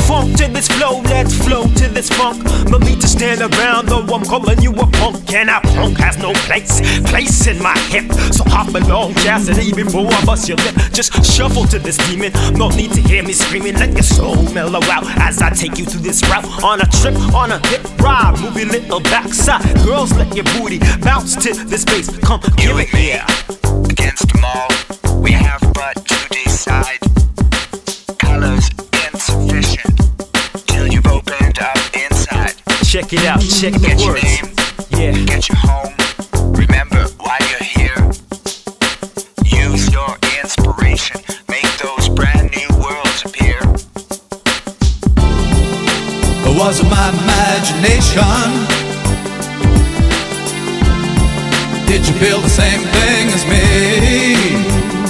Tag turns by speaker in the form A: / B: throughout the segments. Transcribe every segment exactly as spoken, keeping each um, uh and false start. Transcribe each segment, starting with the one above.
A: funk to this flow, let's flow to this funk. No need to stand around, though I'm calling you a punk. And a punk has no place, place in my hip. So hop along, Cassidy, before I bust your lip. Just shuffle to this demon, no need to hear me screaming. Let your soul mellow out as I take you through this route. On a trip, on a hip ride, move your little backside. Girls, let your booty bounce to this bass. Come, give it here.
B: Against them all, we have but to decide. Colors insufficient till you've opened up inside.
A: Check it out, check the
B: Get
A: words.
B: Your name,
A: yeah.
B: Get your home. Remember why you're here. Use your inspiration. Make those brand new worlds appear.
C: It wasn't my imagination. Did you feel the same thing as me?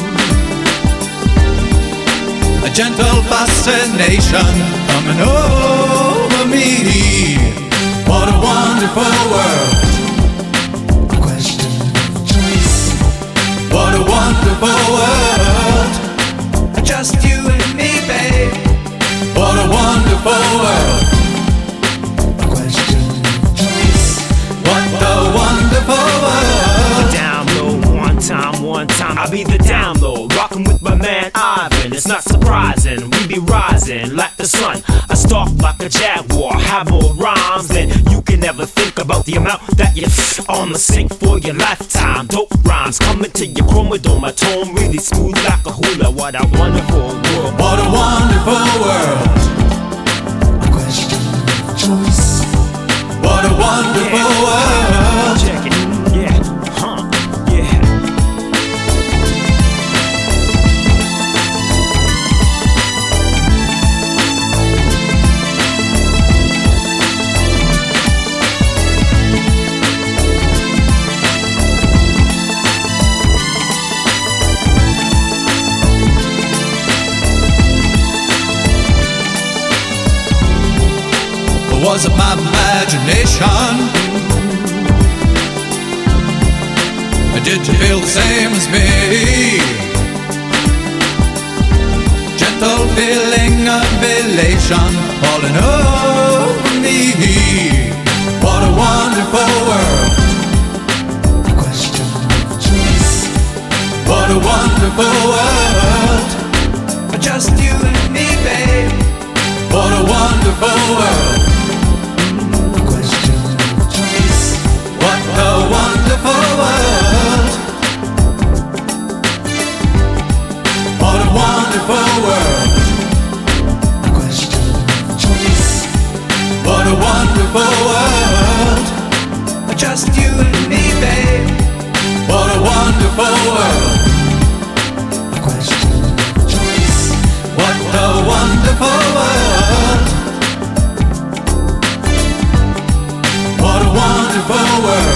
C: A gentle fascination coming over me. What a wonderful world. A question of choice. What a wonderful world. Just you and me, babe. What a wonderful world. A question of choice. What a wonderful world.
A: Time, one time, I'll be the down low, rockin' with my man Ivan. It's not surprising, we be rising like the sun. I stalk like a jaguar, have more rhymes than you can ever think about. The amount that you're on the sink for your lifetime. Dope rhymes coming to your chromosome. My tone really smooth like a hula. What a wonderful world.
C: What a wonderful world. A question of choice. What a wonderful
A: yeah.
C: world.
A: Check it.
C: Was it my imagination? Or did you feel the same as me? Gentle feeling of elation falling over me. What a wonderful world. A question of choice. What a wonderful world. Just you and me, babe. What a wonderful world. A wonderful world. What a wonderful world. A question of choice. What a wonderful world. Just you and me, babe. What a wonderful world. A question of choice. What a wonderful world. What a wonderful world.